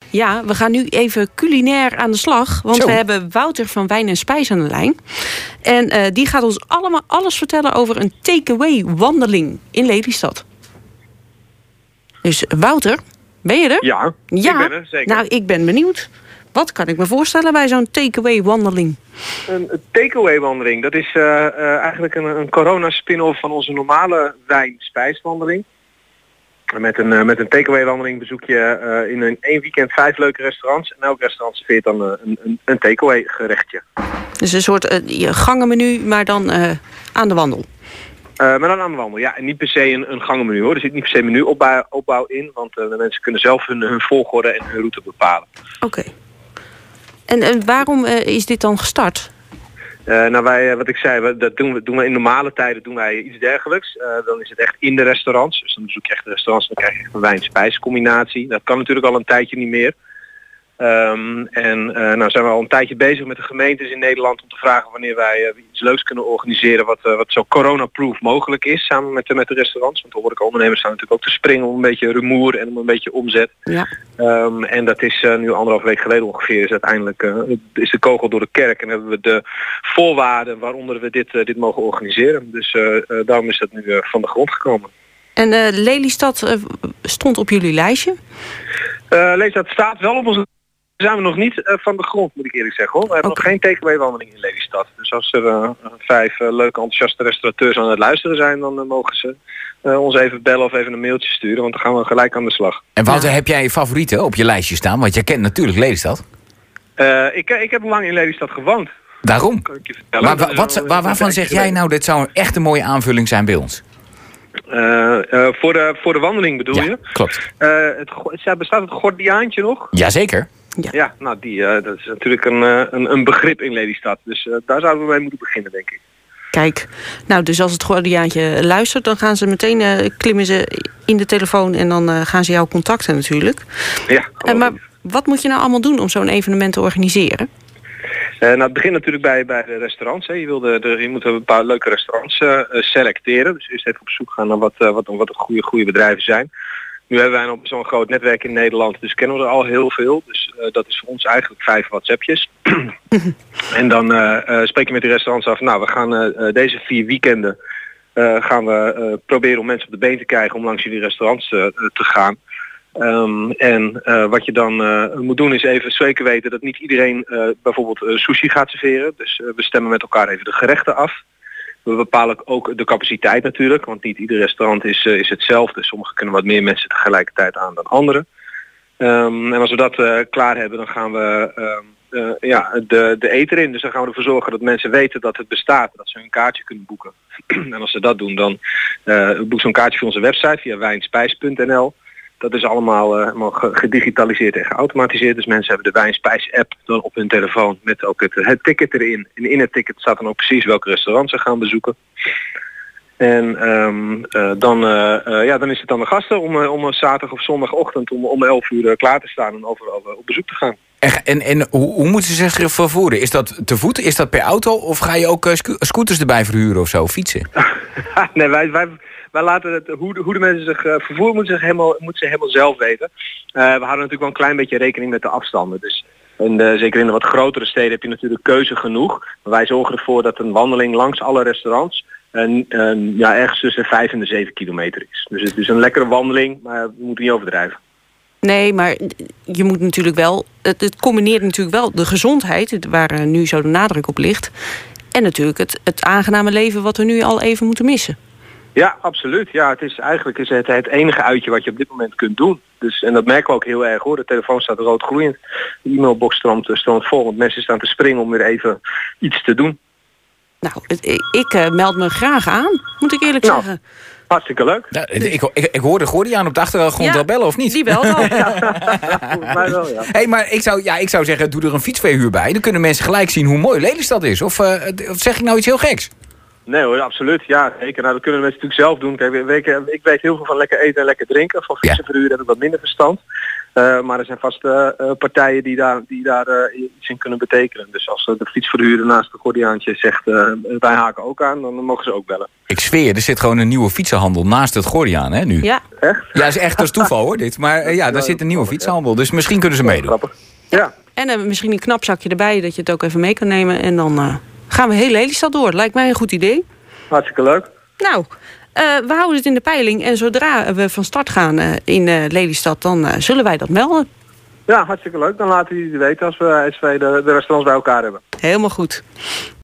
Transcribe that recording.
Ja, we gaan nu even culinair aan de slag. Want we hebben Wouter van Wijn en Spijs aan de lijn. En die gaat ons allemaal alles vertellen over een takeaway wandeling in Lelystad. Dus Wouter, ben je er? Ja, ik ben er, zeker. Nou, ik ben benieuwd. Wat kan ik me voorstellen bij zo'n takeaway wandeling? Een takeaway wandeling, dat is eigenlijk een corona-spin-off van onze normale wijn-spijswandeling. Met een takeaway wandeling bezoek je in één weekend 5 leuke restaurants. En elk restaurant serveert dan een takeaway gerechtje. Dus een soort gangenmenu, maar dan aan de wandel. Maar dan aan de wandel, ja. En niet per se een gangenmenu hoor. Er zit niet per se menuopbouw in. Want de mensen kunnen zelf hun volgorde en hun route bepalen. Oké. En waarom is dit dan gestart? Wat ik zei, dat doen we in normale tijden doen wij iets dergelijks. Dan is het echt in de restaurants. Dus dan bezoek je echt de restaurants en dan krijg je echt een wijn-spijscombinatie. Dat kan natuurlijk al een tijdje niet meer. Nou zijn we al een tijdje bezig met de gemeentes in Nederland om te vragen wanneer wij iets leuks kunnen organiseren wat zo corona-proof mogelijk is samen met de restaurants. Want de horecaondernemers staan natuurlijk ook te springen om een beetje rumoer en om een beetje omzet. Ja. En dat is nu 1,5 week geleden ongeveer is uiteindelijk is de kogel door de kerk en hebben we de voorwaarden waaronder we dit mogen organiseren. Dus daarom is dat nu van de grond gekomen. En Lelystad stond op jullie lijstje? Lelystad staat wel op onze... zijn we nog niet van de grond, moet ik eerlijk zeggen. Hoor. We hebben nog geen takeaway wandeling in Lelystad. Dus als er 5 leuke enthousiaste restaurateurs aan het luisteren zijn, dan mogen ze ons even bellen of even een mailtje sturen. Want dan gaan we gelijk aan de slag. En Wouter, heb jij favorieten op je lijstje staan? Want jij kent natuurlijk Lelystad. Ik heb lang in Lelystad gewoond. Daarom? Kan ik je vertellen. Maar waarvan zeg jij nou, dit zou echt een mooie aanvulling zijn bij ons? Voor de wandeling bedoel je? Klopt. Bestaat het Gordiaantje nog? Jazeker. Ja, nou dat is natuurlijk een begrip in Lelystad. Dus daar zouden we mee moeten beginnen, denk ik. Kijk, nou dus als het Gordiaantje luistert, dan gaan ze meteen klimmen ze in de telefoon en dan gaan ze jou contacten natuurlijk. Ja. Maar wat moet je nou allemaal doen om zo'n evenement te organiseren? Het begint natuurlijk bij de restaurants. Hè. Je moet een paar leuke restaurants selecteren. Dus eerst even op zoek gaan naar wat goede bedrijven zijn. Nu hebben wij zo'n groot netwerk in Nederland, dus kennen we er al heel veel. Dus dat is voor ons eigenlijk 5 WhatsAppjes. En dan spreek je met die restaurants af. Nou, we gaan deze 4 weekenden gaan we proberen om mensen op de been te krijgen om langs jullie restaurants te gaan. Wat je dan moet doen is even zeker weten dat niet iedereen bijvoorbeeld sushi gaat serveren. Dus we stemmen met elkaar even de gerechten af. We bepalen ook de capaciteit natuurlijk, want niet ieder restaurant is hetzelfde. Sommigen kunnen wat meer mensen tegelijkertijd aan dan anderen. En als we dat klaar hebben, dan gaan we de eter in. Dus dan gaan we ervoor zorgen dat mensen weten dat het bestaat, dat ze hun kaartje kunnen boeken. En als ze dat doen, dan boek zo'n kaartje via onze website, via wijnspijs.nl. Dat is allemaal gedigitaliseerd en geautomatiseerd. Dus mensen hebben de Wijn-Spijs-app dan op hun telefoon met ook het ticket erin. En in het ticket staat dan ook precies welk restaurant ze gaan bezoeken. En dan is het aan de gasten om zaterdag of zondagochtend om 11 uur klaar te staan en over op bezoek te gaan. En hoe moeten ze zich vervoeren? Is dat te voet? Is dat per auto? Of ga je ook scooters erbij verhuren of zo? Fietsen? Nee, wij laten het, hoe de mensen zich vervoeren moeten ze helemaal zelf weten. We houden natuurlijk wel een klein beetje rekening met de afstanden. Dus zeker in de wat grotere steden heb je natuurlijk keuze genoeg. Maar wij zorgen ervoor dat een wandeling langs alle restaurants ergens tussen 5 en de 7 kilometer is. Dus het is een lekkere wandeling, maar we moeten niet overdrijven. Nee, maar je moet natuurlijk wel... Het combineert natuurlijk wel de gezondheid, waar nu zo de nadruk op ligt, en natuurlijk het aangename leven wat we nu al even moeten missen. Ja, absoluut. Ja, het is het enige uitje wat je op dit moment kunt doen. Dus, en dat merken we ook heel erg hoor. De telefoon staat rood gloeiend. De e-mailbox stroomt vol. Want mensen staan te springen om weer even iets te doen. Nou, ik meld me graag aan, moet ik eerlijk zeggen. Hartstikke leuk. Ja, ik hoorde Gordiaan op de achtergrond wel bellen, of niet? Die belt al. Volgens mij wel, ja. Hey, maar ik zou zeggen, doe er een fietsverhuur bij. Dan kunnen mensen gelijk zien hoe mooi Lelystad is. Of zeg ik nou iets heel geks? Nee hoor, absoluut. Ja, zeker. Nou, dat kunnen mensen natuurlijk zelf doen. Kijk, ik weet heel veel van lekker eten en lekker drinken. Van fietsenverhuren heb ik wat minder verstand. Maar er zijn vast partijen die daar iets in kunnen betekenen. Dus als de fietsverhuurder naast het Gordiaantje zegt, wij haken ook aan, dan mogen ze ook bellen. Ik zweer, er zit gewoon een nieuwe fietsenhandel naast het Gordiaan, hè, nu? Ja. Echt? Ja, is echt als toeval, hoor, dit. Maar daar zit een nieuwe fietsenhandel, dus misschien kunnen ze meedoen. Grappig. Ja. En misschien een knapzakje erbij, dat je het ook even mee kan nemen. En dan gaan we heel Lelystad door. Lijkt mij een goed idee. Hartstikke leuk. Nou, we houden het in de peiling. En zodra we van start gaan in Lelystad, dan zullen wij dat melden. Ja, hartstikke leuk. Dan laten we jullie weten als wij de restaurants bij elkaar hebben. Helemaal goed.